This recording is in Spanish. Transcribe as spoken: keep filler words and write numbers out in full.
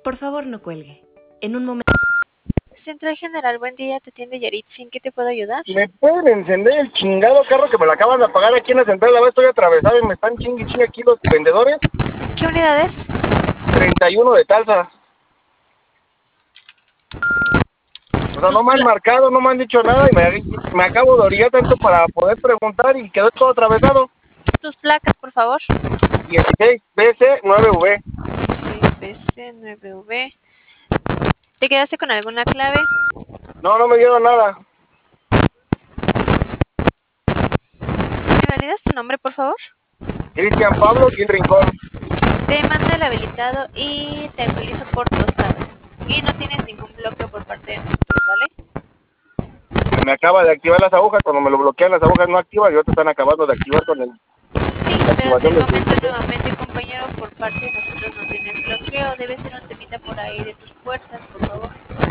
Por favor, no cuelgue. En un momento... Central General, buen día, te atiende Yaritza, ¿en qué te puedo ayudar? ¿Me pueden encender el chingado carro que me lo acaban de apagar aquí en la central? A ver, estoy atravesado y me están chingue chingue aquí los vendedores. ¿Qué unidad es? treinta y uno de Talsa. O sea, no me han marcado, no me han dicho nada y me, me acabo de orillar tanto para poder preguntar y quedó todo atravesado. Tus placas, por favor. dieciséis B C nueve V. B C nueve V. ¿Te quedaste con alguna clave? No, no me dieron nada. ¿Me validas tu nombre, por favor? Cristian Pablo Gil Rincón. Te mando el habilitado y te actualizo por tostado. Y no tienes ningún bloqueo por parte de nosotros, ¿vale? Me acaba de activar las agujas, cuando me lo bloquean las agujas no activan y ahora están acabando de activar con el... Sí, pero te comento nuevamente, compañero, por parte de nosotros no tienes bloqueo. Debe ser un temita por ahí de tus puertas, por favor.